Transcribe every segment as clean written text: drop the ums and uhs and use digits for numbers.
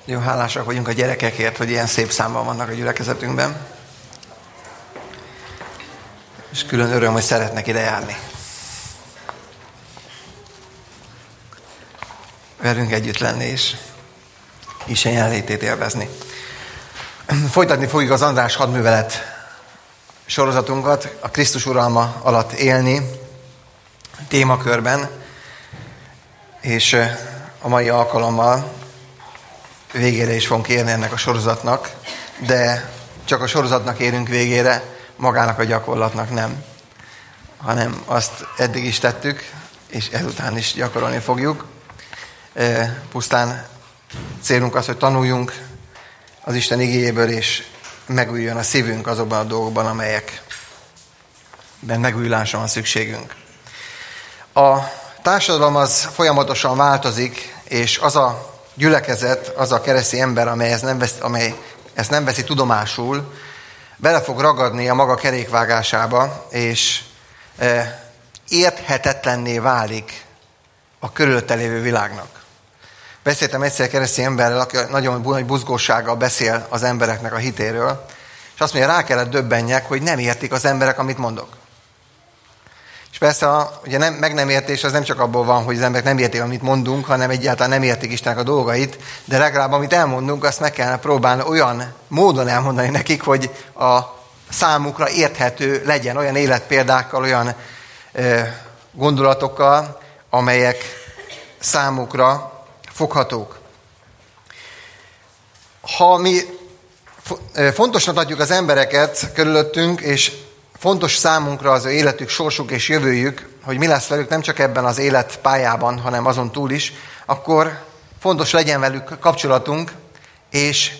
Jó hálásak vagyunk a gyerekekért, hogy ilyen szép számban vannak a gyülekezetünkben. És külön öröm, hogy szeretnek ide járni. Velünk együtt lenni és Isten jelenlétét élvezni. Folytatni fogjuk az András hadművelet sorozatunkat, a Krisztus uralma alatt élni témakörben, és a mai alkalommal végére is fogunk érni ennek a sorozatnak, de csak a sorozatnak érünk végére, magának a gyakorlatnak nem, hanem azt eddig is tettük, és ezután is gyakorolni fogjuk. Pusztán célunk az, hogy tanuljunk az Isten igéjéből, és megújuljon a szívünk azokban a dolgokban, amelyekben megújulásra van szükségünk. A társadalom az folyamatosan változik, és az a gyülekezet, az a keresztény ember, amely ezt nem veszi tudomásul, bele fog ragadni a maga kerékvágásába, és érthetetlenné válik a körülötte lévő világnak. Beszéltem egyszer keresztény emberrel, aki nagyon nagy buzgósággal beszél az embereknek a hitéről, és azt mondja, rá kellett döbbenjek, hogy nem értik az emberek, amit mondok. És persze, ugye meg nem értés az nem csak abból van, hogy az emberek nem értik, amit mondunk, hanem egyáltalán nem értik Istennek a dolgait, de legalább amit elmondunk, azt meg kellene próbálni olyan módon elmondani nekik, hogy a számukra érthető legyen, olyan életpéldákkal, olyan gondolatokkal, amelyek számukra foghatók. Ha mi fontosnak adjuk az embereket körülöttünk, és fontos számunkra az ő életük, sorsuk és jövőjük, hogy mi lesz velük nem csak ebben az életpályában, hanem azon túl is, akkor fontos legyen velük kapcsolatunk, és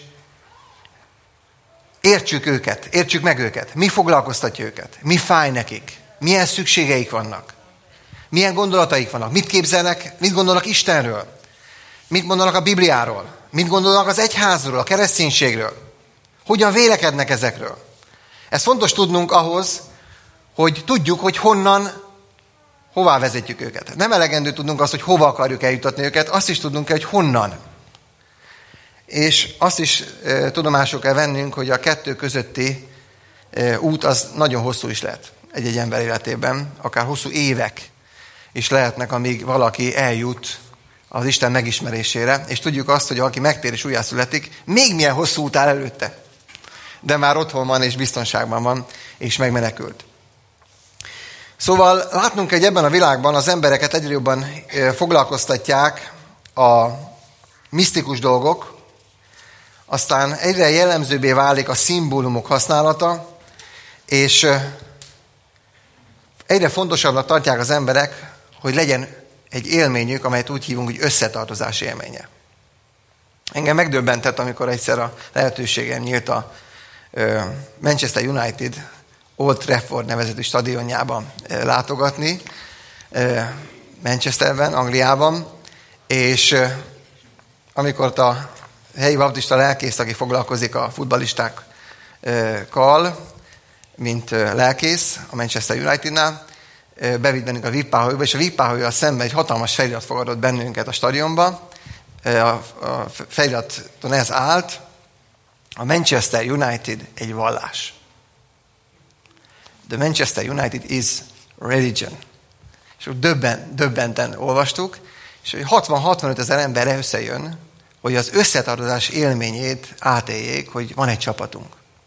értsük meg őket. Mi foglalkoztatja őket? Mi fáj nekik? Milyen szükségeik vannak? Milyen gondolataik vannak? Mit képzelnek? Mit gondolnak Istenről? Mit mondanak a Bibliáról? Mit gondolnak az egyházról, a kereszténységről? Hogyan vélekednek ezekről? Ez fontos tudnunk ahhoz, hogy tudjuk, hogy hová vezetjük őket. Nem elegendő tudnunk azt, hogy hova akarjuk eljutatni őket, azt is tudnunk kell, hogy honnan. És azt is tudomásul kell vennünk, hogy a kettő közötti út az nagyon hosszú is lehet egy ember életében, akár hosszú évek is lehetnek, amíg valaki eljut az Isten megismerésére, és tudjuk azt, hogy valaki megtér és újjászületik, még milyen hosszú út áll előtte. De már otthon van, és biztonságban van, és megmenekült. Szóval látnunk, hogy ebben a világban az embereket egyre jobban foglalkoztatják a misztikus dolgok, aztán egyre jellemzőbbé válik a szimbólumok használata, és egyre fontosabbnak tartják az emberek, hogy legyen egy élményük, amelyet úgy hívunk, hogy összetartozás élménye. Engem megdöbbentett, amikor egyszer a lehetőségem nyílt a Manchester United Old Trafford nevezetű stadionjában látogatni, Manchesterben, Angliában, és amikor a helyi baptista lelkész, aki foglalkozik a futballistákkal, mint lelkész a Manchester Unitednál, bevitt bennünk a VIP-páholyba, és a VIP-páholya szemben egy hatalmas felirat fogadott bennünket a stadionba. A feliraton ez állt: a Manchester United egy vallás. The Manchester United is religion. És döbbenten olvastuk, és 60-65 ezer ember összejön, hogy az összetartozás élményét átéljék, hogy van egy csapatunk.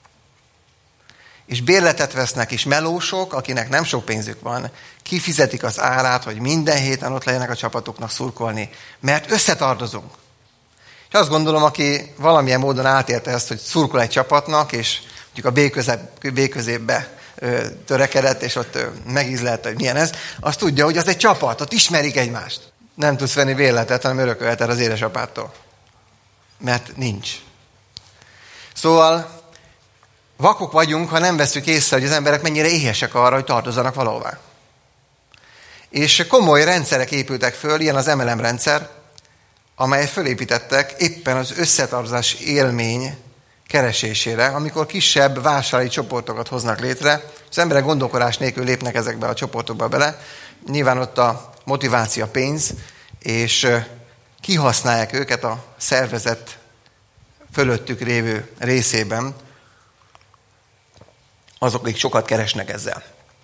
És bérletet vesznek, és melósok, akinek nem sok pénzük van, kifizetik az árát, hogy minden héten ott legyenek a csapatoknak szurkolni, mert összetartozunk. És azt gondolom, aki valamilyen módon átélte ezt, hogy szurkol egy csapatnak, és mondjuk a B-középbe törekedett, és ott megízlelte, hogy milyen ez, azt tudja, hogy az egy csapat, ott ismerik egymást. Nem tudsz venni bérletet, hanem örökölheted az édesapától. Mert nincs. Szóval vakok vagyunk, ha nem veszük észre, hogy az emberek mennyire éhesek arra, hogy tartozzanak valahová. És komoly rendszerek épültek föl, ilyen az MLM rendszer, amely fölépítettek éppen az összetartozás élmény keresésére, amikor kisebb vásárlói csoportokat hoznak létre, az emberek gondolkodás nélkül lépnek ezekbe a csoportokba bele. Nyilván ott a motiváció, a pénz, és kihasználják őket a szervezet fölöttük lévő részében, azok, akik sokat keresnek ezzel.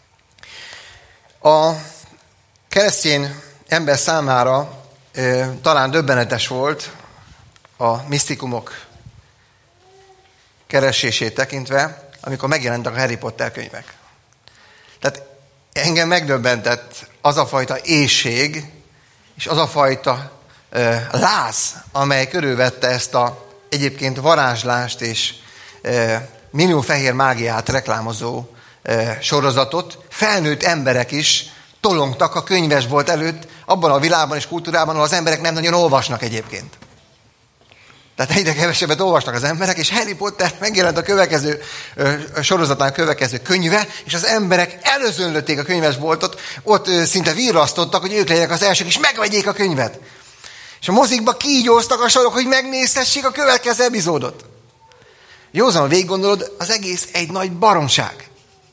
A keresztény ember számára talán döbbenetes volt a misztikumok keresését tekintve, amikor megjelentek a Harry Potter könyvek. Tehát engem megdöbbentett az a fajta éhség, és az a fajta láz, amely körülvette ezt a egyébként varázslást és milliófehér mágiát reklámozó sorozatot. Felnőtt emberek is tolongtak a könyvesbolt előtt, abban a világban és kultúrában, ahol az emberek nem nagyon olvasnak egyébként. Tehát egyre kevesebbet olvasnak az emberek, és Harry Potter megjelent a következő sorozatán következő könyve, és az emberek előzönlötték a könyvesboltot, ott szinte virrasztottak, hogy ők legyenek az elsők, és megvegyék a könyvet. És a mozikba kígyóztak a sorok, hogy megnézhessék a következő epizódot. Józan, végig gondolod, az egész egy nagy baromság.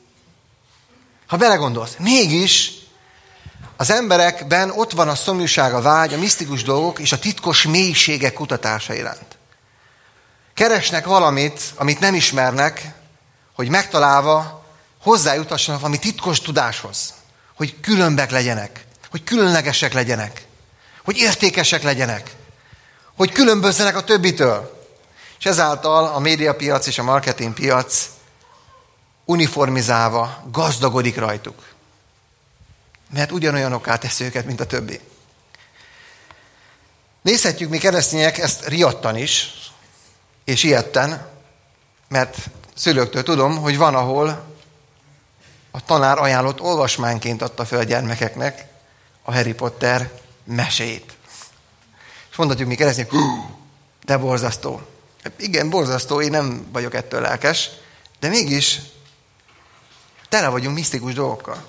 Ha belegondolsz, mégis az emberekben ott van a szomjúság, a vágy, a misztikus dolgok és a titkos mélységek kutatása iránt. Keresnek valamit, amit nem ismernek, hogy megtalálva hozzájutassanak valami titkos tudáshoz. Hogy különbek legyenek, hogy különlegesek legyenek, hogy értékesek legyenek, hogy különbözzenek a többitől. És ezáltal a médiapiac és a marketingpiac uniformizálva gazdagodik rajtuk. Mert ugyanolyanokká teszi őket, mint a többi. Nézhetjük mi keresztények ezt riadtan is, és ilyetten, mert szülőktől tudom, hogy van, ahol a tanár ajánlott olvasmányként adta fel a gyermekeknek a Harry Potter meséjét. És mondhatjuk mi keresztények, de borzasztó. Igen, borzasztó, én nem vagyok ettől lelkes, de mégis tele vagyunk misztikus dolgokkal.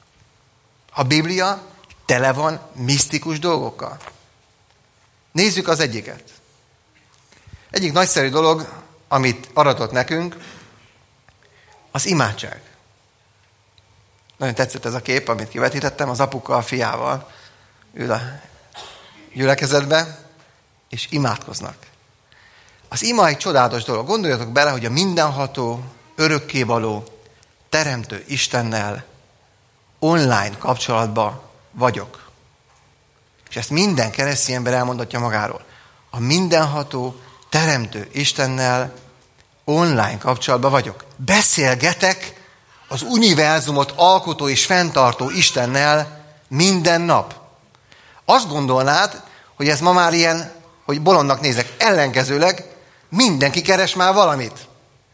A Biblia tele van misztikus dolgokkal. Nézzük az egyiket. Egyik nagyszerű dolog, amit aratott nekünk, az imádság. Nagyon tetszett ez a kép, amit kivetítettem, az apuka a fiával ül a gyülekezetbe, és imádkoznak. Az ima egy csodálatos dolog. Gondoljatok bele, hogy a mindenható, örökkévaló, teremtő Istennel online kapcsolatban vagyok. És ezt minden keresztény ember elmondatja magáról. A mindenható, teremtő Istennel online kapcsolatban vagyok. Beszélgetek az univerzumot alkotó és fenntartó Istennel minden nap. Azt gondolnád, hogy ez ma már ilyen, hogy bolondnak nézek, ellenkezőleg mindenki keres már valamit.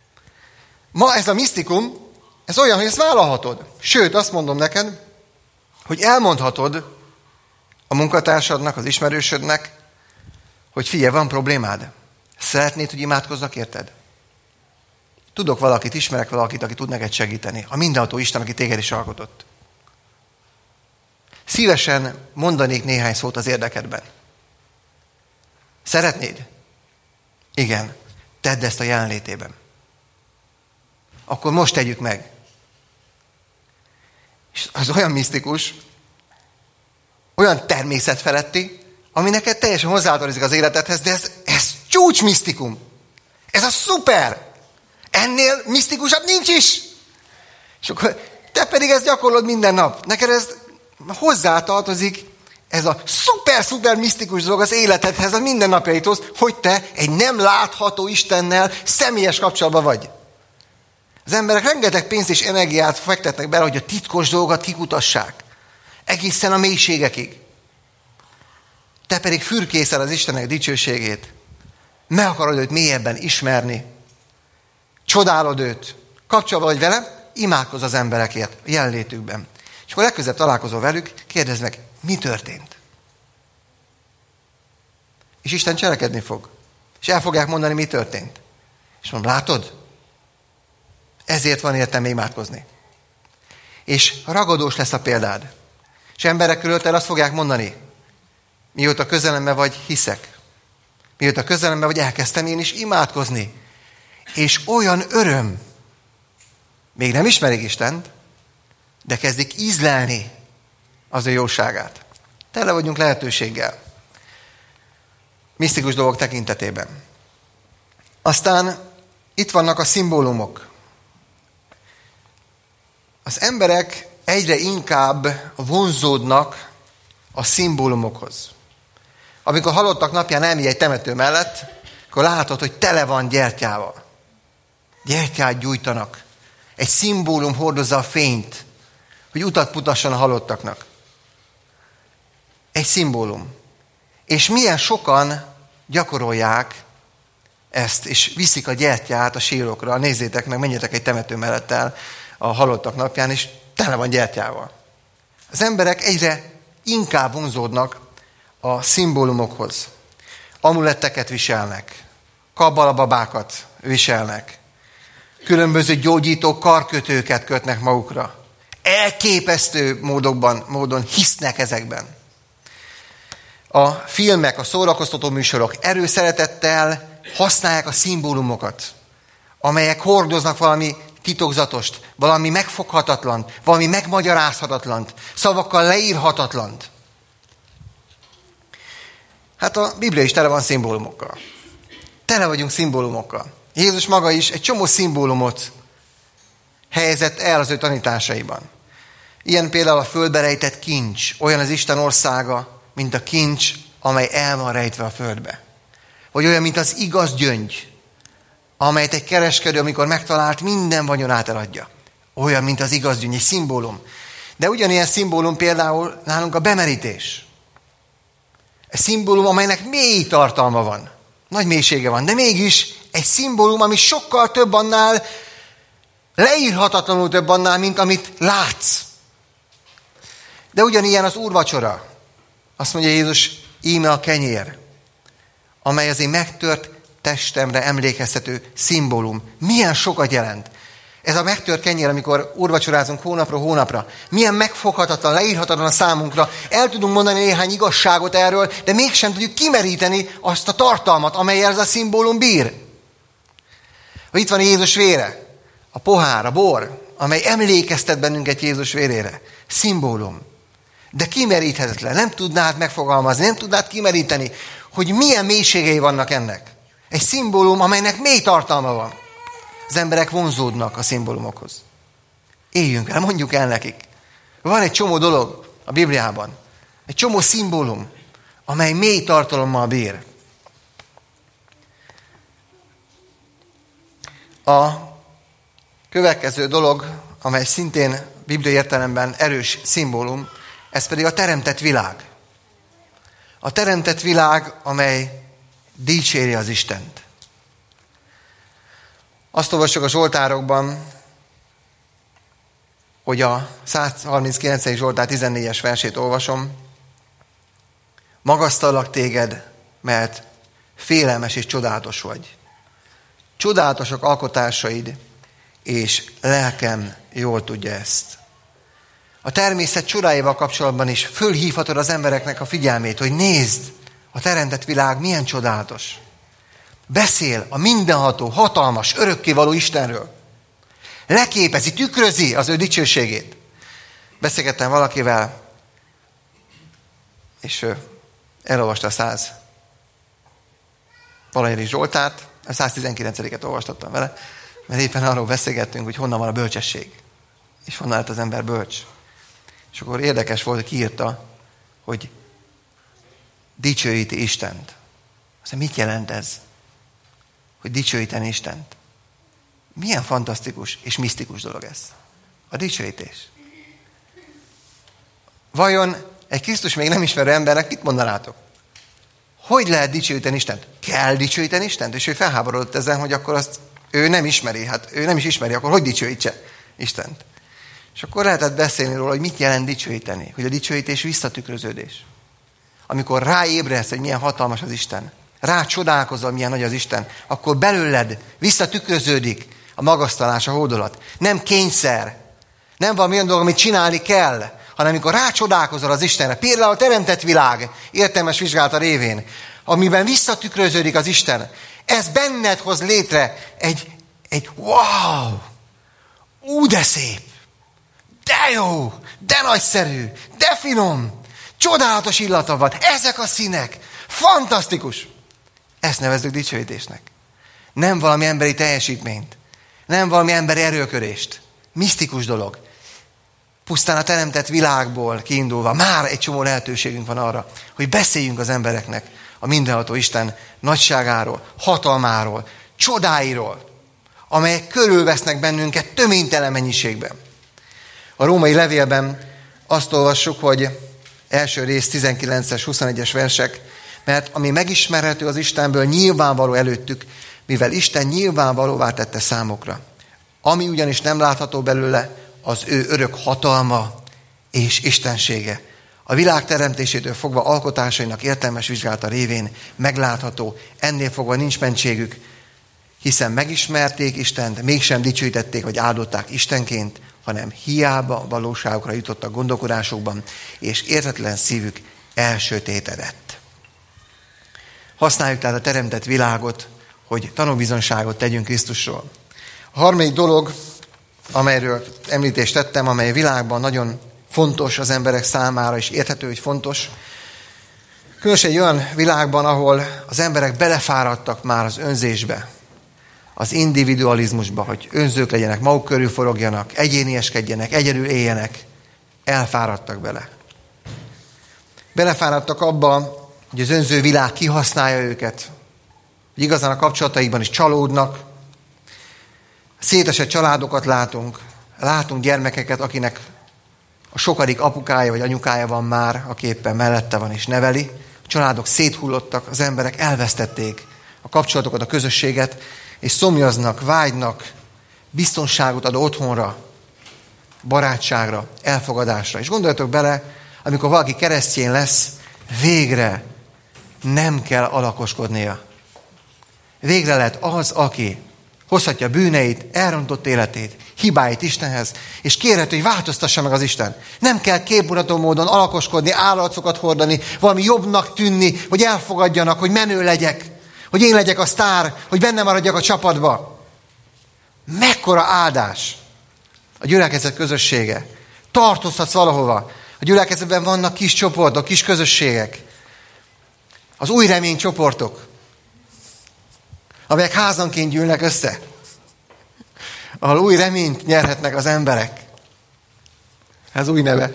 Ma ez a misztikum, ez olyan, hogy ezt vállalhatod. Sőt, azt mondom neked, hogy elmondhatod a munkatársadnak, az ismerősödnek, hogy figyelj, van problémád. Szeretnéd, hogy imádkozzak érted? Tudok valakit, ismerek valakit, aki tud neked segíteni. A mindenható Isten, aki téged is alkotott. Szívesen mondanék néhány szót az érdekedben. Szeretnéd? Igen. Tedd ezt a jelenlétében. Akkor most tegyük meg. És az olyan misztikus, olyan természetfeletti, ami neked teljesen hozzátartozik az életedhez, de ez csúcs misztikum. Ez a szuper. Ennél misztikusabb nincs is. És akkor te pedig ezt gyakorlod minden nap. Neked ez hozzátartozik, ez a szuper misztikus dolog az életedhez, a mindennapjaidhoz, hogy te egy nem látható Istennel személyes kapcsolatban vagy. Az emberek rengeteg pénzt és energiát fektetnek bele, hogy a titkos dolgokat kikutassák. Egészen a mélységekig. Te pedig fürkészel az Istennek dicsőségét. Meg akarod őt mélyebben ismerni. Csodálod őt. Kapcsolatban vagy vele, imádkozz az emberekért a jelenlétükben. És akkor legközelebb találkozol velük, kérdezd meg, mi történt? És Isten cselekedni fog. És el fogják mondani, mi történt. És mondom, látod? Ezért van értelme imádkozni. És ragadós lesz a példád. És emberek körülötted azt fogják mondani, mióta közelembe vagy, hiszek. Mióta közelembe vagy, elkezdtem én is imádkozni. És olyan öröm, még nem ismerik Istent, de kezdik ízlelni az ő jóságát. Tele vagyunk lehetőséggel. Misztikus dolgok tekintetében. Aztán itt vannak a szimbólumok. Az emberek egyre inkább vonzódnak a szimbólumokhoz. Amikor halottak napján elmegy egy temető mellett, akkor látod, hogy tele van gyertyával. Gyertyát gyújtanak. Egy szimbólum hordozza a fényt, hogy utat mutasson a halottaknak. Egy szimbólum. És milyen sokan gyakorolják ezt, és viszik a gyertyát a sírokra. Nézzétek meg, menjetek egy temető mellett el a halottak napján, és tele van gyertyával. Az emberek egyre inkább vonzódnak a szimbólumokhoz. Amuletteket viselnek, kabbalababákat viselnek, különböző gyógyító karkötőket kötnek magukra. Elképesztő módon hisznek ezekben. A filmek, a szórakoztató műsorok erőszeretettel használják a szimbólumokat, amelyek hordoznak valami titokzatost, valami megfoghatatlant, valami megmagyarázhatatlant, szavakkal leírhatatlant. Hát a Biblia is tele van szimbólumokkal. Tele vagyunk szimbólumokkal. Jézus maga is egy csomó szimbólumot helyezett el az ő tanításaiban. Ilyen például a földbe rejtett kincs, olyan az Isten országa, mint a kincs, amely el van rejtve a földbe. Vagy olyan, mint az igaz gyöngy, amelyet egy kereskedő, amikor megtalált, minden vagyonát eladja. Olyan, mint az igaz gyöngy, egy szimbólum. De ugyanilyen szimbólum például nálunk a bemerítés. Egy szimbólum, amelynek mély tartalma van. Nagy mélysége van, de mégis egy szimbólum, ami sokkal több annál, leírhatatlanul több annál, mint amit látsz. De ugyanilyen az úrvacsora. Azt mondja Jézus, íme a kenyér, amely az én megtört testemre emlékeztető szimbólum. Milyen sokat jelent. Ez a megtört kenyér, amikor úrvacsorázunk hónapról hónapra, milyen megfoghatatlan, leírhatatlan a számunkra. El tudunk mondani néhány igazságot erről, de mégsem tudjuk kimeríteni azt a tartalmat, amelyel ez a szimbólum bír. Itt van Jézus vére, a pohár, a bor, amely emlékeztet bennünket Jézus vérére. Szimbólum. De kimeríthetetlen. Nem tudnád megfogalmazni, nem tudnád kimeríteni, hogy milyen mélységei vannak ennek. Egy szimbólum, amelynek mély tartalma van. Az emberek vonzódnak a szimbólumokhoz. Éljünk el, mondjuk el nekik. Van egy csomó dolog a Bibliában. Egy csomó szimbólum, amely mély tartalommal bír. A következő dolog, amely szintén bibliai értelemben erős szimbólum, ez pedig a teremtett világ. A teremtett világ, amely dicséri az Istent. Azt olvassuk a Zsoltárokban, hogy a 139. Zsoltár 14-es versét olvasom. Magasztallak téged, mert félelmes és csodálatos vagy. Csodálatosak alkotásaid, és lelkem jól tudja ezt. A természet csodáival kapcsolatban is fölhívhatod az embereknek a figyelmét, hogy nézd, a teremtett világ milyen csodálatos. Beszél a mindenható, hatalmas, örökkévaló Istenről. Leképezi, tükrözi az ő dicsőségét. Beszélgettem valakivel, és elolvasta a 100 valahogy Zsoltárt, a 119-et olvastattam vele, mert éppen arról beszélgettünk, hogy honnan van a bölcsesség, és honnan lett az ember bölcs. És akkor érdekes volt, hogy kiírta, hogy dicsőíti Istent. Azt mondja, mit jelent ez? Hogy dicsőíteni Istent. Milyen fantasztikus és misztikus dolog ez. A dicsőítés. Vajon egy Krisztus még nem ismerő embernek mit mondanátok? Hogy lehet dicsőíteni Istent? Kell dicsőíteni Istent? És ő felháborodott ezen, hogy akkor azt ő nem ismeri. Hát ő nem is ismeri, akkor hogy dicsőítse Istent? És akkor lehetett beszélni róla, hogy mit jelent dicsőíteni. Hogy a dicsőítés visszatükröződés. Amikor ráébredsz, hogy milyen hatalmas az Isten, rá csodálkozol, milyen nagy az Isten, akkor belőled visszatükröződik a magasztalás, a hódolat. Nem kényszer, nem valami olyan dolog, amit csinálni kell, hanem amikor rácsodálkozol az Istenre, például a teremtett világ értelmes vizsgálata révén, amiben visszatükröződik az Isten, ez benned hoz létre egy wow, de szép, de jó, de nagyszerű, de finom, csodálatos illata van, ezek a színek, fantasztikus. Ezt nevezzük dicsőítésnek. Nem valami emberi teljesítményt. Nem valami emberi erőködést. Misztikus dolog. Pusztán a teremtett világból kiindulva már egy csomó lehetőségünk van arra, hogy beszéljünk az embereknek a mindenható Isten nagyságáról, hatalmáról, csodáiról, amelyek körülvesznek bennünket töménytelen mennyiségben. A római levélben azt olvassuk, hogy első rész 19-es, 21-es versek, mert ami megismerhető az Istenből, nyilvánvaló előttük, mivel Isten nyilvánvalóvá tette számukra. Ami ugyanis nem látható belőle, az ő örök hatalma és istensége. A világ teremtésétől fogva alkotásainak értelmes vizsgálata révén meglátható, ennél fogva nincs mentségük, hiszen megismerték Istent, mégsem dicsőítették vagy áldották Istenként, hanem hiába valóságokra jutottak gondolkodásokban, és értetlen szívük elsötétedett. Használjuk tehát a teremtett világot, hogy tanúbizonyságot tegyünk Krisztusról. A harmadik dolog, amelyről említést tettem, amely a világban nagyon fontos az emberek számára, és érthető, hogy fontos. Különösen egy olyan világban, ahol az emberek belefáradtak már az önzésbe, az individualizmusba, hogy önzők legyenek, maguk körül forogjanak, egyénieskedjenek, egyedül éljenek, elfáradtak bele. Belefáradtak abba, hogy az önző világ kihasználja őket, hogy igazán a kapcsolataikban is csalódnak. Szétesett családokat látunk gyermekeket, akinek a sokadik apukája vagy anyukája van már, aki éppen mellette van és neveli. A családok széthullottak, az emberek elvesztették a kapcsolatokat, a közösséget, és szomjaznak, vágynak biztonságot adó otthonra, barátságra, elfogadásra. És gondoljatok bele, amikor valaki keresztény lesz, végre nem kell alakoskodnia. Végre lehet az, aki hozhatja bűneit, elrontott életét, hibáit Istenhez, és kérhető, hogy változtassa meg az Isten. Nem kell képmutató módon alakoskodni, állarcokat hordani, valami jobbnak tűnni, hogy elfogadjanak, hogy menő legyek, hogy én legyek a sztár, hogy benne maradjak a csapatba. Mekkora áldás a gyülekezet közössége. Tartozhatsz valahova. A gyülekezetben vannak kis csoportok, kis közösségek. Az új remény csoportok, amelyek házanként gyűlnek össze, ahol új reményt nyerhetnek az emberek. Ez új neve.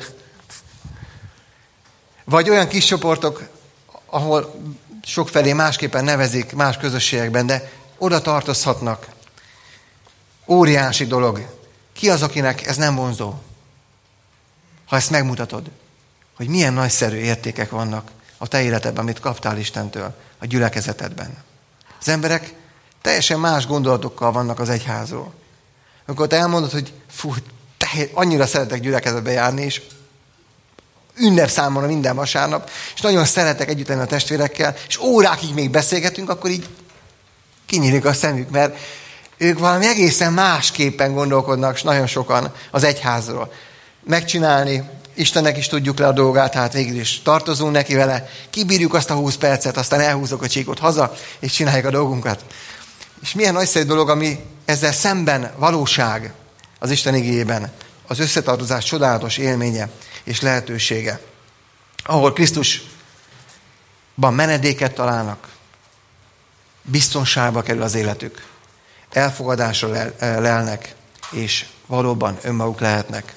Vagy olyan kis csoportok, ahol sokfelé másképpen nevezik, más közösségekben, de oda tartozhatnak. Óriási dolog. Ki az, akinek ez nem vonzó? Ha ezt megmutatod, hogy milyen nagyszerű értékek vannak a te életedben, amit kaptál Istentől, a gyülekezetedben. Az emberek teljesen más gondolatokkal vannak az egyházról. Amikor te elmondod, hogy annyira szeretek gyülekezetbe járni, és ünnep számomra minden vasárnap, és nagyon szeretek együtt lenni a testvérekkel, és órákig még beszélgetünk, akkor így kinyílik a szemük, mert ők valami egészen másképpen gondolkodnak, és nagyon sokan az egyházról. Megcsinálni, Istennek is tudjuk le a dolgát, hát végül is tartozunk neki vele, kibírjuk azt a 20 percet, aztán elhúzok a csíkot haza, és csináljuk a dolgunkat. És milyen nagyszerű dolog, ami ezzel szemben valóság az Isten igéjében, az összetartozás csodálatos élménye és lehetősége. Ahol Krisztusban menedéket találnak, biztonságba kerül az életük, elfogadásra lelnek, és valóban önmaguk lehetnek.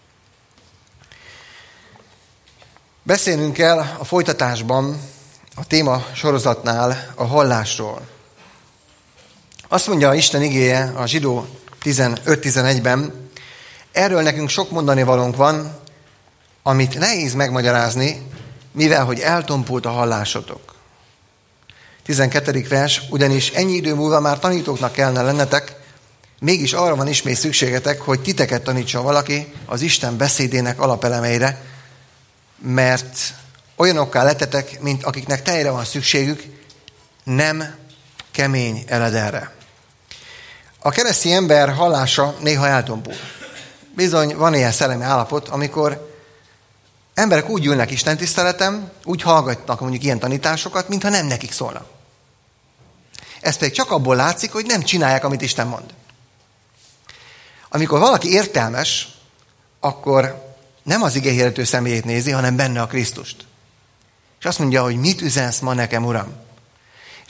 Beszélnünk kell a folytatásban, a téma sorozatnál a hallásról. Azt mondja Isten igéje a Zsidó 15-11-ben, erről nekünk sok mondani valónk van, amit nehéz megmagyarázni, mivel hogy eltompult a hallásotok. 12. vers, ugyanis ennyi idő múlva már tanítóknak kellene lennetek, mégis arra van ismét szükségetek, hogy titeket tanítson valaki az Isten beszédének alapelemeire, mert olyanokká lettetek, mint akiknek tejre van szükségük, nem kemény eledelre. A keresztény ember hallása néha eltompul. Bizony van ilyen szellemi állapot, amikor emberek úgy ülnek istentiszteletem, úgy hallgatnak mondjuk ilyen tanításokat, mintha nem nekik szólnak. Ez pedig csak abból látszik, hogy nem csinálják, amit Isten mond. Amikor valaki értelmes, akkor nem az igéhirdető személyét nézi, hanem benne a Krisztust. És azt mondja, hogy mit üzensz ma nekem, Uram?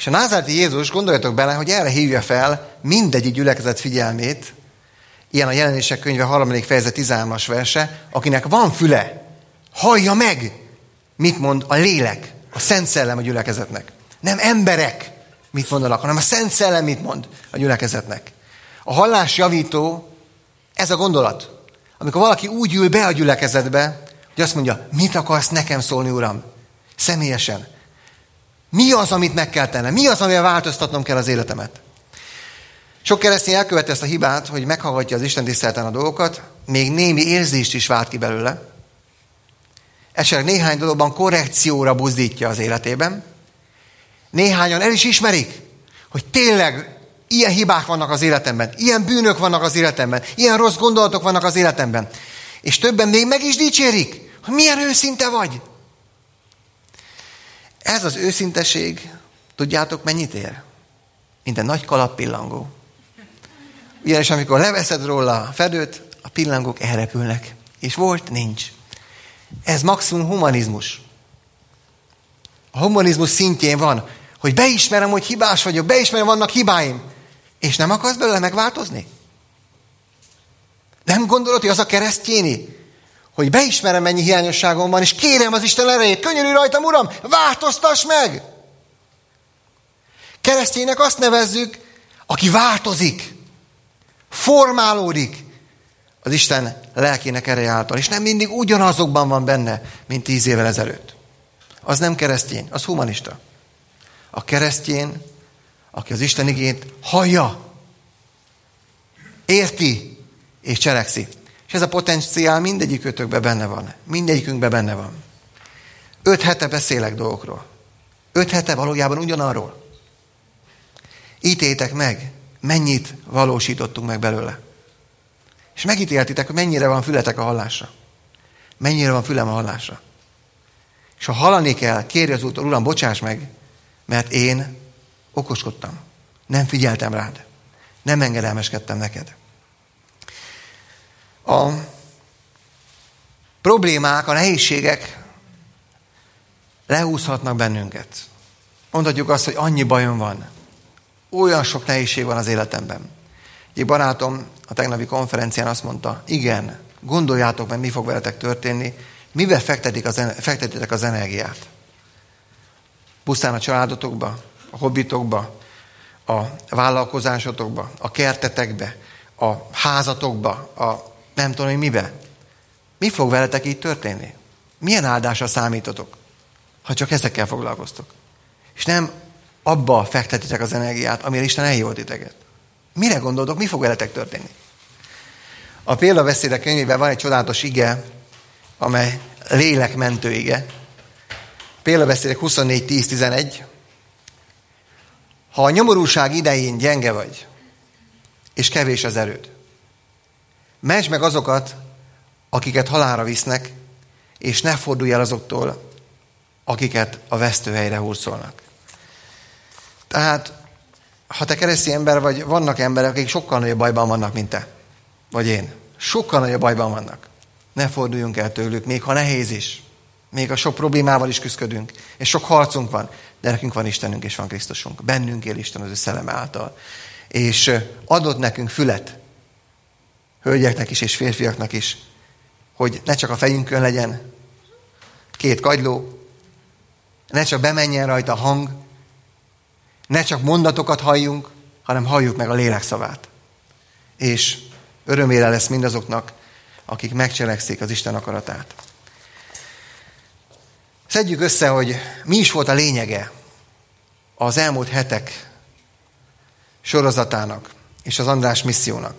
És a názáreti Jézus, gondoljatok bele, hogy erre hívja fel mindegyik gyülekezet figyelmét, ilyen a Jelenések könyve 3. fejezet 13-as verse, akinek van füle, hallja meg, mit mond a lélek, a Szent Szellem a gyülekezetnek. Nem emberek mit mondanak, hanem a Szent Szellem mit mond a gyülekezetnek. A hallásjavító, ez a gondolat. Amikor valaki úgy ül be a gyülekezetbe, hogy azt mondja, mit akarsz nekem szólni, Uram? Személyesen. Mi az, amit meg kell tennem? Mi az, amivel változtatnom kell az életemet? Sok keresztény elkövette ezt a hibát, hogy meghallgatja az Isten tiszteleten a dolgokat, még némi érzést is vált ki belőle. Esetleg néhány dologban korrekcióra buzdítja az életében. Néhányan el is ismerik, hogy tényleg ilyen hibák vannak az életemben, ilyen bűnök vannak az életemben, ilyen rossz gondolatok vannak az életemben. És többen még meg is dicsérik, hogy milyen őszinte vagy. Ez az őszinteség, tudjátok, mennyit ér? Mint egy nagy kalappillangó. Ugyanis amikor leveszed róla a fedőt, a pillangók elrepülnek. És volt, nincs. Ez maximum humanizmus. A humanizmus szintjén van, hogy beismerem, hogy hibás vagyok, beismerem, vannak hibáim. És nem akarsz belőle megváltozni? Nem gondolod, hogy az a keresztjéni, hogy beismerem, mennyi hiányosságom van, és kérem az Isten erejét, könyörülj rajtam, Uram, változtass meg! Keresztjének azt nevezzük, aki változik, formálódik az Isten lelkének ereje által, és nem mindig ugyanazokban van benne, mint 10 évvel ezelőtt. Az nem keresztény, az humanista. A keresztény, aki az Isten igét hallja, érti és cselekszi. És ez a potenciál mindegyikőtökben benne van. Mindegyikünkben benne van. 5 hete beszélek dolgokról. 5 hete valójában ugyanarról. Ítéljétek meg, mennyit valósítottunk meg belőle. És megítéltitek, hogy mennyire van fületek a hallásra. Mennyire van fülem a hallásra. És ha hallani kell, kérj az Úrtól, Uram, bocsáss meg, mert én okoskodtam. Nem figyeltem rád. Nem engedelmeskedtem neked. A problémák, a nehézségek lehúzhatnak bennünket. Mondhatjuk azt, hogy annyi bajom van. Olyan sok nehézség van az életemben. Egy barátom a tegnapi konferencián azt mondta, igen, gondoljátok meg, mi fog veletek történni, mivel fektetitek az energiát. Pusztán a családotokba, a hobbitokba, a vállalkozásotokba, a kertetekbe, a házatokba, a nem tudom, hogy mibe. Mi fog veletek így történni? Milyen áldásra számítotok, ha csak ezekkel foglalkoztok? És nem abba fektetitek az energiát, amire Isten elhívott titeket. Mire gondoltok, mi fog veletek történni? A példabeszédek könyvében van egy csodálatos ige, amely lélekmentő ige. Példabeszédek 24:10-11. Ha a nyomorúság idején gyenge vagy, és kevés az erőd, mentsd meg azokat, akiket halálra visznek, és ne fordulj el azoktól, akiket a vesztőhelyre hurcolnak. Tehát, ha te keresztény ember vagy, vannak emberek, akik sokkal nagyobb bajban vannak, mint te. Vagy én. Sokkal nagyobb bajban vannak. Ne forduljunk el tőlük, még ha nehéz is. Még a sok problémával is küzdködünk. És sok harcunk van. De nekünk van Istenünk és van Krisztusunk. Bennünk él Isten az ő szelleme által. És adott nekünk fület. Hölgyeknek is és férfiaknak is. Hogy ne csak a fejünkön legyen 2 kagyló. Ne csak bemenjen rajta a hang. Ne csak mondatokat halljunk, hanem halljuk meg a lélek szavát. És örömére lesz mindazoknak, akik megcselekszik az Isten akaratát. Szedjük össze, hogy mi is volt a lényege az elmúlt hetek sorozatának és az András missziónak.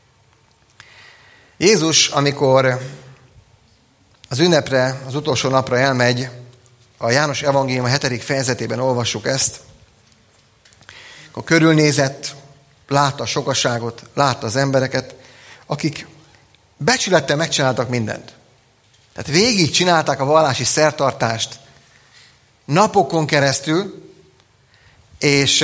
Jézus, amikor az ünnepre, az utolsó napra elmegy, a János evangélium 7. fejezetében olvassuk ezt, akkor körülnézett, látta a sokaságot, látta az embereket, akik becsülettel megcsináltak mindent. Tehát végig csinálták a vallási szertartást napokon keresztül, és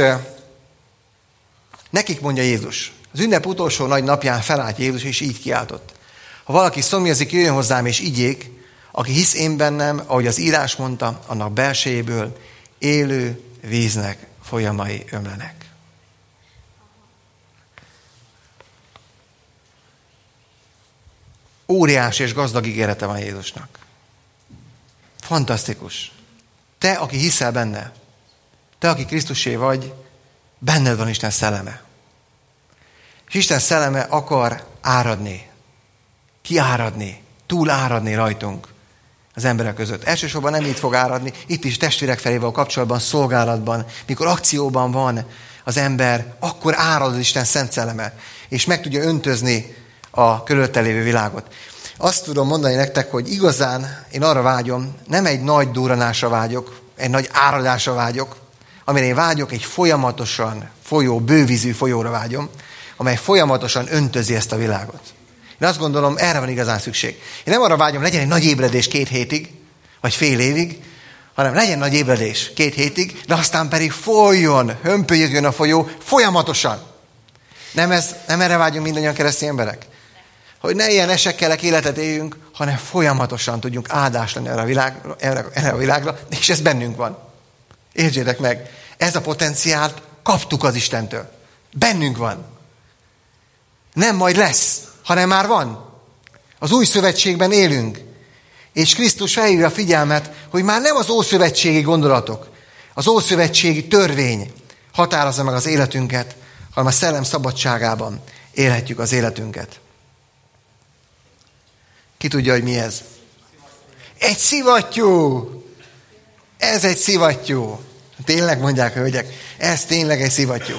nekik mondja Jézus. Az ünnep utolsó nagy napján felállt Jézus, és így kiáltott. Ha valaki szomjazik, jöjjön hozzám, és igyék, aki hisz én bennem, ahogy az írás mondta, annak belsejéből élő víznek folyamai ömlenek. Óriási és gazdag ígérete van Jézusnak. Fantasztikus. Te, aki hiszel benne, te, aki Krisztusé vagy, benned van Isten szelleme. És Isten szelleme akar áradni, kiáradni, túláradni rajtunk az emberek között. Elsősorban nem itt fog áradni, itt is testvérek felé való kapcsolatban, szolgálatban, mikor akcióban van az ember, akkor árad az Isten szent szelleme, és meg tudja öntözni a körülötte lévő világot. Azt tudom mondani nektek, hogy igazán én arra vágyom, nem egy nagy durranásra vágyok, egy nagy áradásra vágyok, amire én vágyok, egy folyamatosan folyó, bővízű folyóra vágyom, amely folyamatosan öntözi ezt a világot. Én azt gondolom, erre van igazán szükség. Én nem arra vágyom, legyen egy nagy ébredés 2 hétig, vagy fél évig, hanem legyen nagy ébredés 2 hétig, de aztán pedig folyjon, hömpölyögjön a folyó folyamatosan. Nem erre vágyunk mindannyian keresztény emberek? Hogy ne ilyen esekkelek életet éljünk, hanem folyamatosan tudjunk áldást lenni erre a világra, és ez bennünk van. Értsétek meg, ez a potenciált kaptuk az Istentől. Bennünk van. Nem majd lesz, hanem már van. Az új szövetségben élünk. És Krisztus felhívja a figyelmet, hogy már nem az ószövetségi gondolatok, az ószövetségi törvény határozza meg az életünket, hanem a szellem szabadságában élhetjük az életünket. Ki tudja, hogy mi ez? Egy szivattyú! Ez egy szivattyú. Tényleg mondják, hölgyek, ez tényleg egy szivattyú.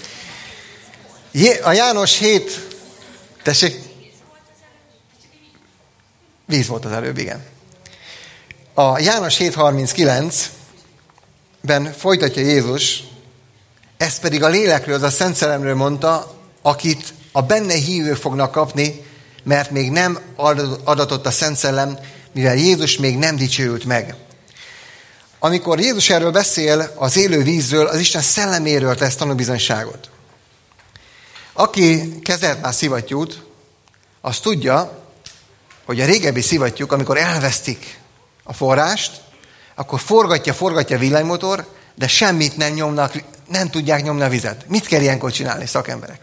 A János 7... Tessék? Víz volt az előbb, igen. A János 7:39-ben folytatja Jézus, ezt pedig a lélekről, az a Szent Szellemről mondta, akit a benne hívők fognak kapni, mert még nem adatott a Szent Szellem, mivel Jézus még nem dicsőült meg. Amikor Jézus erről beszél, az élő vízről, az Isten szelleméről tesz tanúbizonyságot. Aki kezelt már szivattyút, az tudja, hogy a régebbi szivattyúk, amikor elvesztik a forrást, akkor forgatja a villanymotor, de semmit nem nyomnak, nem tudják nyomni a vizet. Mit kell ilyenkor csinálni, szakemberek?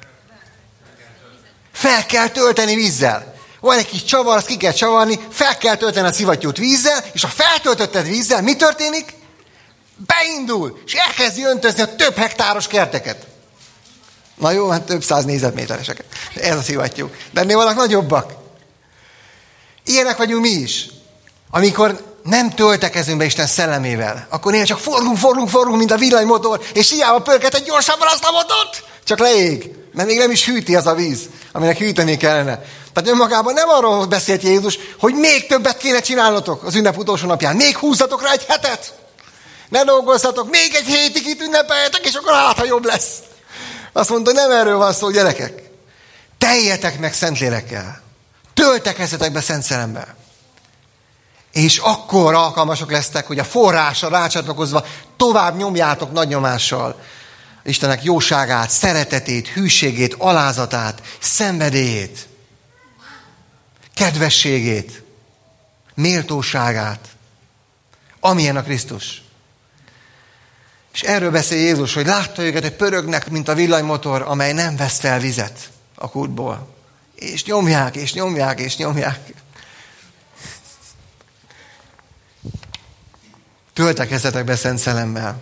Fel kell tölteni vízzel. Van egy kis csavar, azt ki kell csavarni, fel kell tölteni a szivattyút vízzel, és ha feltöltötted vízzel, mi történik? Beindul, és elkezdi öntözni a több hektáros kerteket. Na jó, hát több 100 négyzetmétereseket. Ez a szivattyú. De ennél vannak nagyobbak. Ilyenek vagyunk mi is. Amikor nem töltekezünk be Isten szellemével, akkor néha csak forgunk, mint a villanymotor, és hiába pörgeted gyorsabban azt a motort, csak leég. Mert még nem is hűti az a víz, aminek hűteni kellene. Tehát önmagában nem arról beszélt Jézus, hogy még többet kéne csinálnotok az ünnep utolsó napján. Még húzzatok rá egy hetet. Ne dolgozzatok, még egy hétig itt ünnepeljetek, és akkor hát, ha jobb lesz. Azt mondta, nem erről van szó, gyerekek. Teljetek meg Szentlélekkel. Töltekezzetek be Szent Szellemmel. És akkor alkalmasok lesztek, hogy a forrásra rácsatlakozva tovább nyomjátok nagy nyomással Istennek jóságát, szeretetét, hűségét, alázatát, szenvedélyét, kedvességét, méltóságát, amilyen a Krisztus. És erről beszél Jézus, hogy látta őket, hogy pörögnek, mint a villanymotor, amely nem vesz fel vizet a kútból. És nyomják. Töltekezzetek be Szent Szellemmel.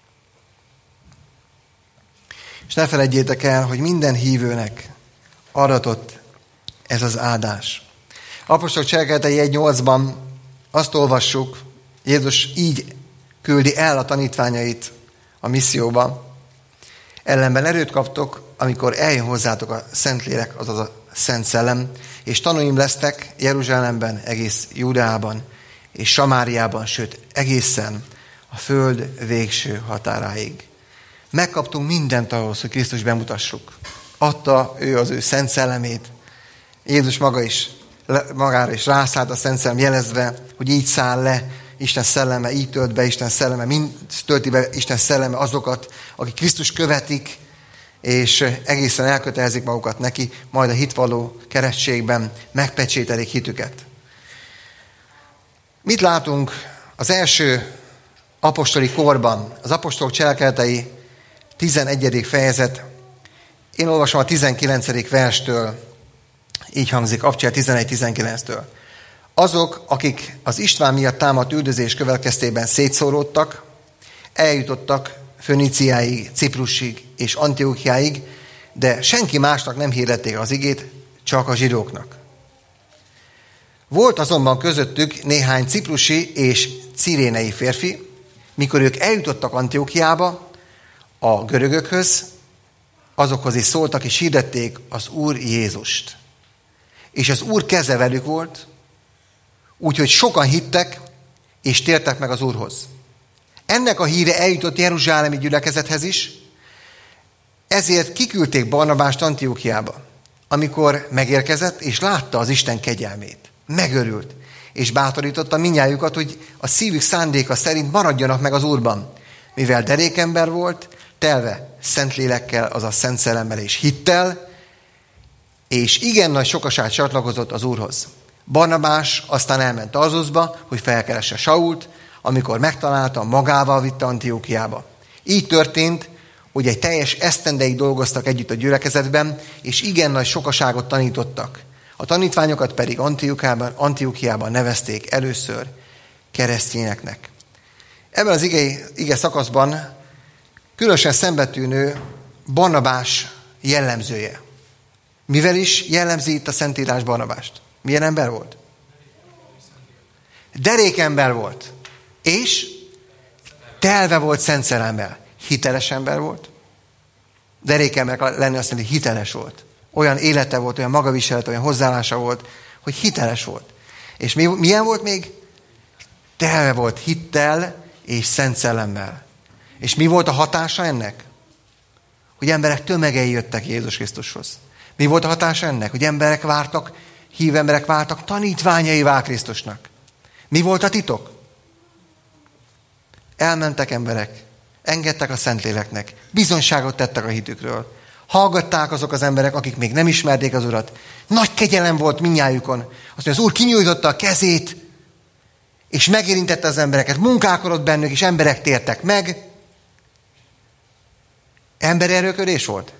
És ne feledjétek el, hogy minden hívőnek adatott ez az áldás. Apostolok cselekedetei 1:8-ban azt olvassuk, Jézus így küldi el a tanítványait a misszióba. Ellenben erőt kaptok, amikor eljön hozzátok a Szentlélek, azaz a Szent Szellem, és tanúim lesztek Jeruzsálemben, egész Júdeában, és Samáriában, sőt egészen a föld végső határáig. Megkaptunk mindent ahhoz, hogy Krisztus bemutassuk. Adta ő az ő Szent Szellemét. Jézus magára is rászállt a Szent Szellem, jelezve, hogy így száll le Isten szelleme, így tölt be Isten szelleme, mind tölti be Isten szelleme azokat, akik Krisztus követik, és egészen elkötelezik magukat neki, majd a hitvalló keresztségben megpecsételik hitüket. Mit látunk az első apostoli korban? Az apostolok cselekedetei 11. fejezet. Én olvasom a 19. verstől. Így hangzik, Abcsel 11-19-től. Azok, akik az István miatt támadt üldözés következtében szétszóródtak, eljutottak Föníciáig, Ciprusig és Antiochiáig, de senki másnak nem hirdették az igét, csak a zsidóknak. Volt azonban közöttük néhány ciprusi és cirénei férfi, mikor ők eljutottak Antiochiába, a görögökhöz, azokhoz is szóltak és hirdették az Úr Jézust. És az Úr keze velük volt, úgyhogy sokan hittek és tértek meg az Úrhoz. Ennek a híre eljutott jeruzsálemi gyülekezethez is, ezért kiküldték Barnabást Antiochiába. Amikor megérkezett és látta az Isten kegyelmét, megörült, és bátorította mindnyájukat, hogy a szívük szándéka szerint maradjanak meg az Úrban, mivel derékember volt, telve Szentlélekkel, azaz Szent Szellemmel és hittel, és igen nagy sokaság csatlakozott az Úrhoz. Barnabás aztán elment Tarzuszba, hogy felkeresse Sault, amikor megtalálta, magával vitte Antiochiába. Így történt, hogy egy teljes esztendeig dolgoztak együtt a gyülekezetben, és igen nagy sokaságot tanítottak. A tanítványokat pedig Antiochiában nevezték először keresztényeknek. Ebben az ige szakaszban különösen szembetűnő Barnabás jellemzője. Mivel is jellemzi itt a Szentírás Barnabást? Milyen ember volt? Derékember volt. És telve volt Szent Szellemmel. Hiteles ember volt. Derékember lenni azt jelenti, hiteles volt. Olyan élete volt, olyan magaviselete, olyan hozzáállása volt, hogy hiteles volt. És milyen volt még? Telve volt hittel és Szent Szellemmel. És mi volt a hatása ennek? Hogy emberek tömegei jöttek Jézus Krisztushoz. Mi volt a hatása ennek? Hogy emberek vártak, hívő emberek vártak tanítványaivá Krisztusnak. Mi volt a titok? Elmentek emberek, engedtek a Szentléleknek, bizonyságot tettek a hitükről. Hallgatták azok az emberek, akik még nem ismerték az Urat. Nagy kegyelem volt mindnyájukon. Azt mondja, az Úr kinyújtotta a kezét, és megérintette az embereket, munkálkodott bennük, és emberek tértek meg. Emberi erőködés volt?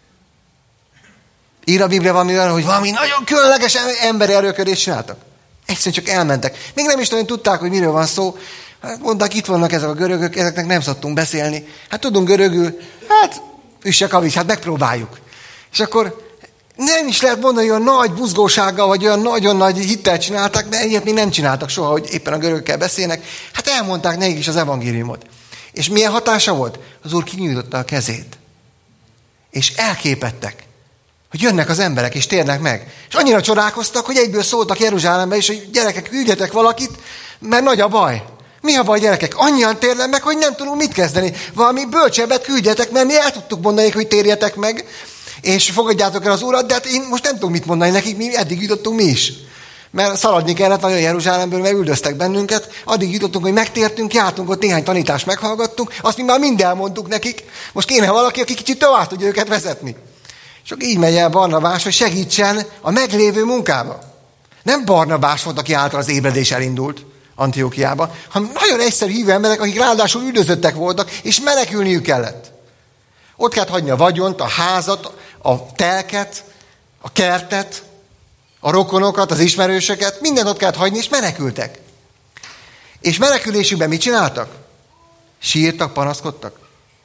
Ír a Biblia valami olyan, hogy valami nagyon különleges emberi erőködést csináltak. Egyszerűen csak elmentek. Még nem is nagyon tudták, hogy miről van szó. Hát mondták, itt vannak ezek a görögök, ezeknek nem szoktunk beszélni. Hát tudunk görögül, hát üsse kavics, hát megpróbáljuk. És akkor nem is lehet mondani, hogy olyan nagy buzgósággal, vagy olyan nagyon nagy hittel csináltak, de ilyet még nem csináltak soha, hogy éppen a görögökkel beszélnek. Hát elmondták nekik is az evangéliumot. És milyen hatása volt? Az Úr kinyújtotta a kezét. És elképettek, hogy jönnek az emberek, és térnek meg. És annyira csodálkoztak, hogy egyből szóltak Jeruzsálembe, és hogy gyerekek, küldjetek valakit, mert nagy a baj. Mi a baj, gyerekek? Annyian térnek meg, hogy nem tudunk mit kezdeni. Valami bölcsebbet küldjetek, mert mi el tudtuk mondani, hogy térjetek meg, és fogadjátok el az Urat, de hát én most nem tudom mit mondani nekik, mi eddig jutottunk mi is. Mert szaladni kellett nagyon Jeruzsálemből, mert üldöztek bennünket, addig jutottunk, hogy megtértünk, jártunk ott, néhány tanítást meghallgattunk, azt mi már mind elmondtuk nekik, most kéne valaki, aki kicsit tovább tudja őket vezetni. És akkor így megy el Barnabás, hogy segítsen a meglévő munkába. Nem Barnabás volt, aki által az ébredés elindult Antiochiába, hanem nagyon egyszerű hívő emberek, akik ráadásul üldözöttek voltak, és menekülniük kellett. Ott kellett hagyni a vagyont, a házat, a telket, a kertet, a rokonokat, az ismerősöket, mindent ott kellett hagyni, és menekültek. És menekülésükben mit csináltak? Sírtak, panaszkodtak.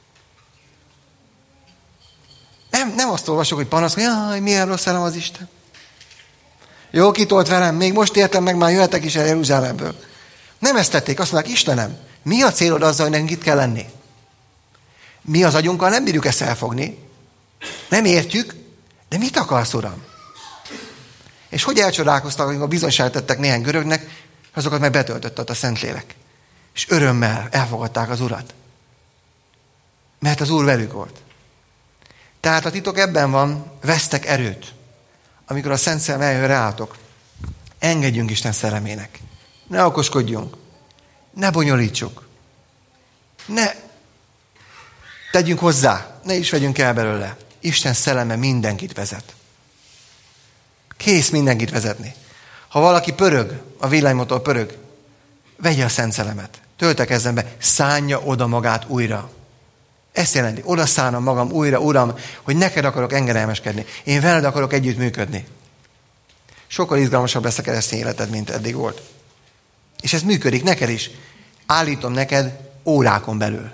Nem azt olvasok, hogy panaszkodtak, jaj, milyen rossz velem az Isten. Jó kitolt velem, még most értem meg, már jöhetek is el Jeruzsálemből. Nem ezt tették, azt mondják, Istenem, mi a célod azzal, hogy nekünk itt kell lenni? Mi az agyunkkal nem bírjuk ezt elfogni. Nem értjük, de mit akarsz, Uram? És hogy elcsodálkoztak, amikor bizonyságot tettek néhány görögnek, azokat meg betöltött a Szentlélek. És örömmel elfogadták az Urat. Mert az Úr velük volt. Tehát a titok ebben van, vesztek erőt. Amikor a Szent Szellem eljön rátok, engedjünk Isten szellemének. Ne okoskodjunk. Ne bonyolítsuk. Ne tegyünk hozzá. Ne is vegyünk el belőle. Isten szelleme mindenkit vezet. Kész mindenkit vezetni. Ha valaki pörög, a villanymotor pörög, vegye a Szent Szellemet. Töltekezzen be, szánja oda magát újra. Ezt jelenti, odaszállnom magam újra, Uram, hogy neked akarok engedelmeskedni. Én veled akarok együttműködni. Sokkal izgalmasabb lesz a keresztény életed, mint eddig volt. És ez működik neked is. Állítom neked órákon belül.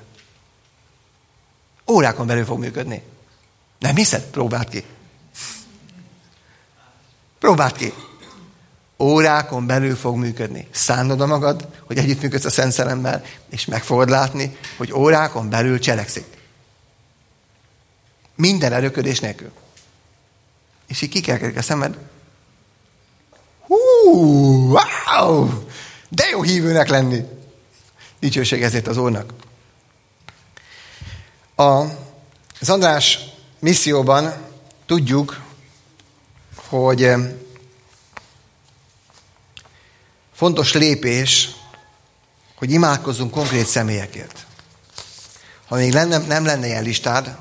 Órákon belül fog működni. Nem hiszed? Próbáld ki. Próbáld ki. Órákon belül fog működni. Szánnod a magad, hogy együttműködsz a Szent Szellemmel, és meg fogod látni, hogy órákon belül cselekszik. Minden erőködés nélkül. És így kikelkedik a szemed. Wow! De jó hívőnek lenni. Dicsőség ezért az Úrnak. Az András misszióban tudjuk, hogy fontos lépés, hogy imádkozzunk konkrét személyekért. Ha még nem lenne ilyen listád,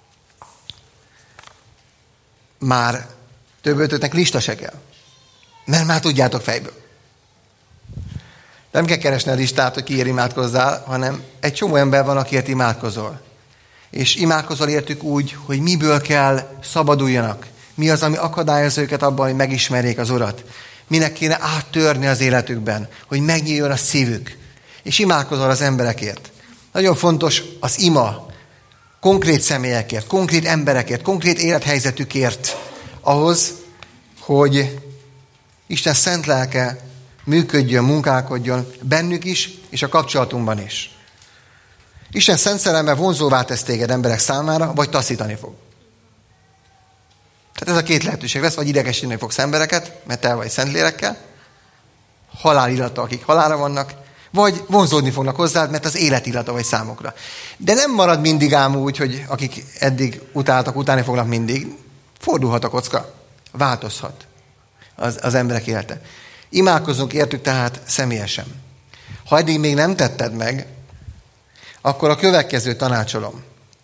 már többötöknek lista se kell. Mert már tudjátok fejből. Nem kell keresni a listát, hogy kiért imádkozzál, hanem egy csomó ember van, akiért imádkozol. És imádkozol értük úgy, hogy miből kell szabaduljanak. Mi az, ami akadályoz őket abban, hogy megismerjék az Urat. Minek kéne áttörni az életükben, hogy megnyíljon a szívük. És imádkozol az emberekért. Nagyon fontos az ima, konkrét személyekért, konkrét emberekért, konkrét élethelyzetükért ahhoz, hogy Isten szent lelke működjön, munkálkodjon bennük is, és a kapcsolatunkban is. Isten szent szelleme vonzóvá tesz téged emberek számára, vagy taszítani fog. Tehát ez a két lehetőség lesz, vagy idegesíteni fogsz embereket, mert te vagy Szentlélekkel, halálillata, akik halálra vannak, vagy vonzódni fognak hozzád, mert az életillata vagy számokra. De nem marad mindig ám úgy, hogy akik eddig utáltak, utáni fognak mindig. Fordulhat a kocka, változhat az emberek élete. Imádkozzunk értük tehát személyesen. Ha eddig még nem tetted meg, akkor a következő tanácsolom.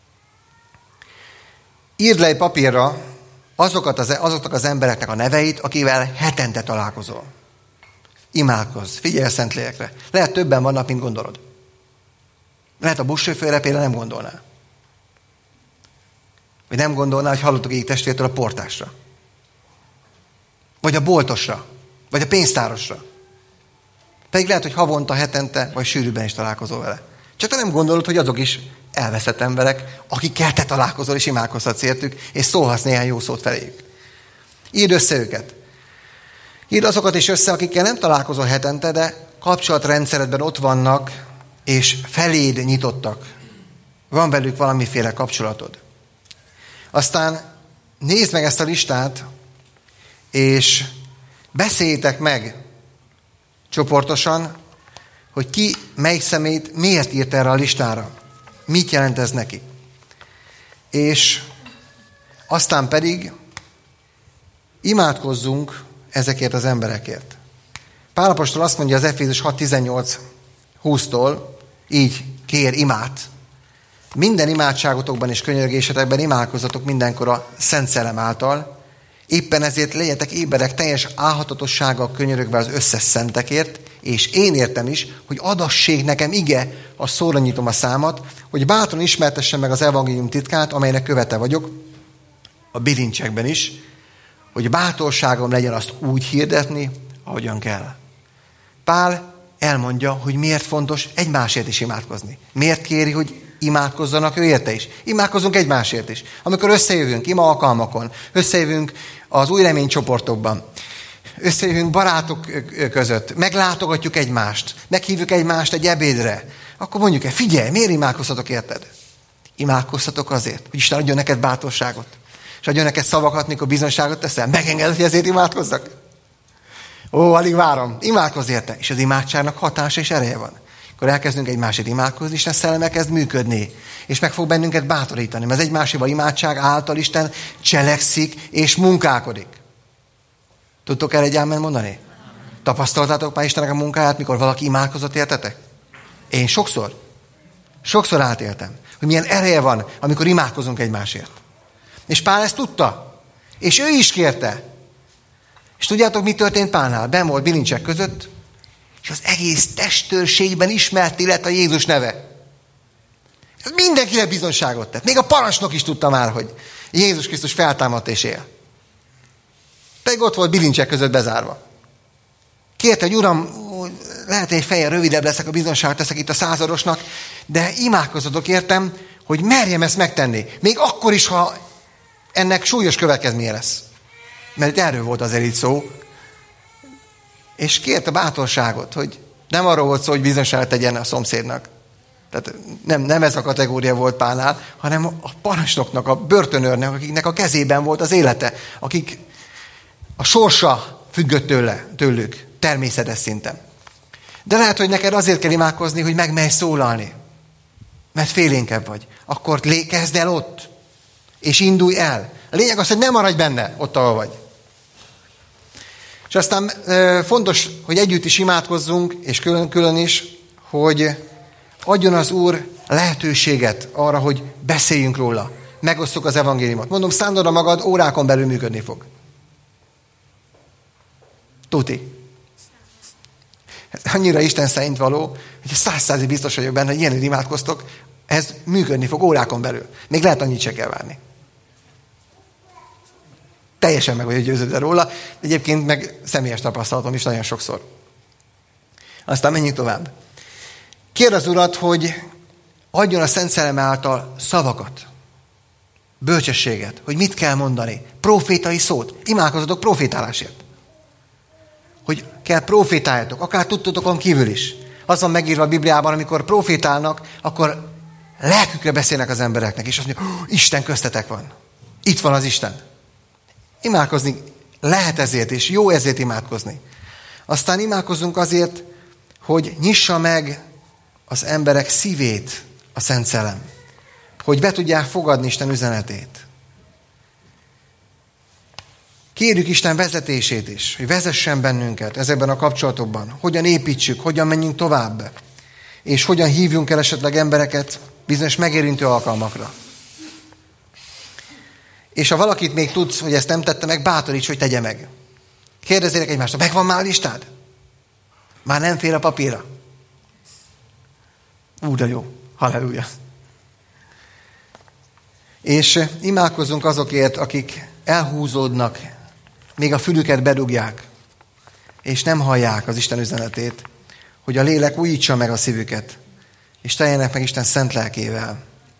Írd le egy papírra azoknak az embereknek a neveit, akivel hetente találkozol. Imádkozz, figyelj a Szentlélekre. Lehet többen vannak, mint gondolod. Lehet a buszsofőrre például nem gondolná. Vagy nem gondolná, hogy hallottuk egyik testvértől a portásra. Vagy a boltosra. Vagy a pénztárosra. Pedig lehet, hogy havonta, hetente, vagy sűrűbben is találkozol vele. Csak te nem gondolod, hogy azok is elveszett emberek, akikkel te találkozol, és imádkozhatsz értük, és szólhatsz néhány jó szót feléjük. Írd össze őket. Írd azokat is össze, akikkel nem találkozol hetente, de kapcsolatrendszeredben ott vannak, és feléd nyitottak. Van velük valamiféle kapcsolatod. Aztán nézd meg ezt a listát, és beszéljétek meg csoportosan, hogy ki, melyik személyt miért írt erre a listára. Mit jelent ez neki. És aztán pedig imádkozzunk ezekért az emberekért. Pál apostol azt mondja az Efézus 6:18-20-tól, így kér imát. Minden imádságotokban és könyörgésetekben imádkozzatok mindenkor a Szent Szellem által. Éppen ezért legyetek éberek teljes álhatatossággal könyörögve az összes szentekért, és én értem is, hogy adassék nekem ige, ha szóra nyitom a számat, hogy bátran ismertessem meg az evangélium titkát, amelynek követe vagyok, a bilincsekben is, hogy bátorságom legyen azt úgy hirdetni, ahogyan kell. Pál elmondja, hogy miért fontos egymásért is imádkozni. Miért kéri, hogy imádkozzanak ő érte is. Imádkozzunk egymásért is. Amikor összejövünk ima alkalmakon, összejövünk az új remény csoportokban, összejövünk barátok között, meglátogatjuk egymást, meghívjuk egymást egy ebédre, akkor mondjuk figyelj, miért imádkozhatok érted? Imádkozhatok azért, hogy Isten adjon neked bátorságot, és adjon neked szavakat, mikor bizonyságot teszel. Megengeded, hogy ezért imádkozzak? Ó, alig várom. Imádkozz érte. És az imádságnak hatása és ereje van. Akkor elkezdünk egymásért imádkozni, Isten szelleme kezd működni. És meg fog bennünket bátorítani. Mert az egymáséval imádság által Isten cselekszik és munkálkodik. Tudtok erre egy ámen mondani? Tapasztaltátok már Istennek a munkáját, mikor valaki imádkozott értetek? Én sokszor átéltem, hogy milyen ereje van, amikor imádkozunk egymásért. És Pál ezt tudta. És ő is kérte. És tudjátok, mi történt Pálnál? Benn volt bilincsek között, és az egész testőrségben ismerté lett a Jézus neve. Mindenkire bizonyságot tett. Még a parancsnok is tudta már, hogy Jézus Krisztus feltámadt és él. Pedig ott volt bilincsek között bezárva. Kérte, hogy Uram, lehet, hogy egy feje rövidebb leszek, a bizonyságot teszek itt a századosnak, de imádkozzatok értem, hogy merjem ezt megtenni. Még akkor is, ha ennek súlyos következménye lesz. Mert itt erről volt azért itt szó. És kérte bátorságot, hogy nem arról volt szó, hogy bizonyságot tegyen a szomszédnak. Tehát nem ez a kategória volt Pálnál, hanem a parancsnoknak, a börtönőrnek, akiknek a kezében volt az élete, akik a sorsa függött tőlük természetes szinten. De lehet, hogy neked azért kell imádkozni, hogy megmerj szólalni, mert félénkebb vagy. Akkor kezd el ott, és indulj el. A lényeg az, hogy ne maradj benne ott, ahol vagy. És aztán fontos, hogy együtt is imádkozzunk, és külön is, hogy adjon az Úr lehetőséget arra, hogy beszéljünk róla. Megosszuk az evangéliumot. Mondom, szándod a magad, órákon belül működni fog. Tuti. Ez annyira Isten szerint való, hogy 100% biztos vagyok benne, hogy ilyen imádkoztok, ez működni fog órákon belül. Még lehet annyit se kell várni. Teljesen meg vagyok győződve róla. Egyébként meg személyes tapasztalatom is nagyon sokszor. Aztán menjünk tovább. Kérd az Urat, hogy adjon a Szent Szellem által szavakat, bölcsességet, hogy mit kell mondani, profétai szót. Imádkozzatok profétálásért. Hogy kell profétáljatok, akár tudtotokon kívül is. Az van megírva a Bibliában, amikor profétálnak, akkor lelkükre beszélnek az embereknek, és azt mondja, Isten köztetek van. Itt van az Isten. Imádkozni lehet ezért, és jó ezért imádkozni. Aztán imádkozzunk azért, hogy nyissa meg az emberek szívét a Szent Szellem. Hogy be tudják fogadni Isten üzenetét. Kérjük Isten vezetését is, hogy vezessen bennünket ezekben a kapcsolatokban. Hogyan építsük, hogyan menjünk tovább. És hogyan hívjunk el esetleg embereket bizonyos megérintő alkalmakra. És ha valakit még tudsz, hogy ezt nem tette meg, bátoríts, hogy tegye meg. Kérdezzétek egymástól, megvan már a listád? Már nem fér a papírra? De jó. Halleluja. És imádkozzunk azokért, akik elhúzódnak, még a fülüket bedugják, és nem hallják az Isten üzenetét, hogy a lélek újítsa meg a szívüket, és teljenek meg Isten szent lelkével.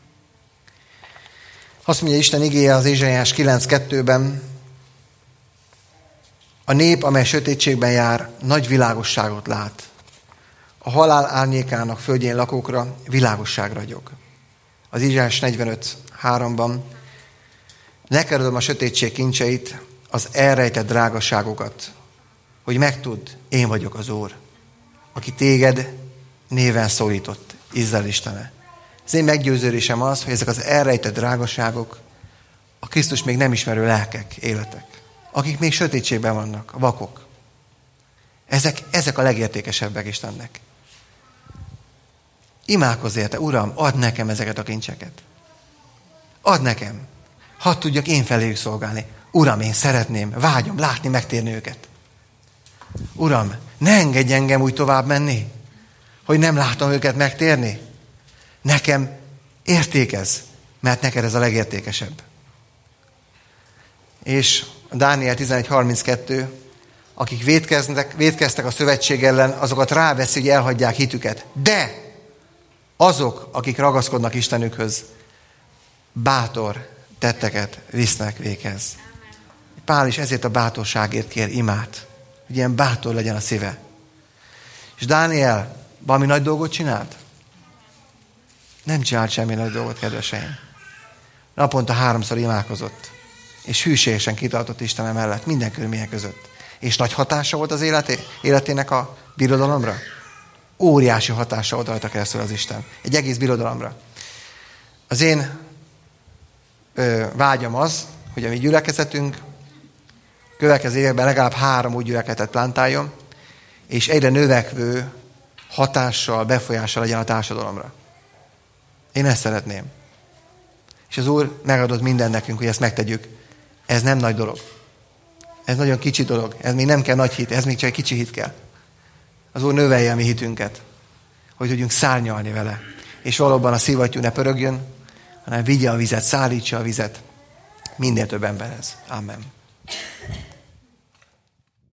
Azt mondja Isten igéje az Ézsaiás 9:2-ben, a nép, amely sötétségben jár, nagy világosságot lát. A halál árnyékának földjén lakókra világosság ragyog. Az Ézsaiás 45:3-ban, neked adom a sötétség kincseit, az elrejtett drágaságokat, hogy megtudd, én vagyok az Úr, aki téged néven szólított, Izrael Istene. Az én meggyőződésem az, hogy ezek az elrejtett drágaságok a Krisztus még nem ismerő lelkek, életek, akik még sötétségben vannak, vakok. Ezek a legértékesebbek Istennek. Imádkozz érte, Uram, add nekem ezeket a kincseket. Add nekem. Hadd tudjak én feléjük szolgálni. Uram, én szeretném, vágyom látni, megtérni őket. Uram, ne engedj engem úgy tovább menni, hogy nem látom őket megtérni. Nekem értékez, mert neked ez a legértékesebb. És Dániel 11:32, akik vétkeztek a szövetség ellen, azokat ráveszi, hogy elhagyják hitüket. De azok, akik ragaszkodnak Istenükhöz, bátor tetteket visznek véghez. Pál is ezért a bátorságért kér imát, hogy ilyen bátor legyen a szíve. És Dániel valami nagy dolgot csinált? Nem csinált semmi nagy dolgot, kedveseim. Naponta 3-szor imádkozott, és hűségesen kitartott Isten mellett, minden körülmények között. És nagy hatása volt az életének a birodalomra? Óriási hatása volt rajta keresztül az Isten. Egy egész birodalomra. Az én vágyam az, hogy a mi gyülekezetünk következő években legalább 3 új gyülekezetet plántáljon, és egyre növekvő hatással, befolyással legyen a társadalomra. Én ezt szeretném. És az Úr megadott minden nekünk, hogy ezt megtegyük. Ez nem nagy dolog. Ez nagyon kicsi dolog. Ez még nem kell nagy hit, ez még csak egy kicsi hit kell. Az Úr növelje a mi hitünket, hogy tudjunk szárnyalni vele. és valóban a szivattyú ne pörögjön, hanem vigye a vizet, szállítsa a vizet minél több emberhez. Amen.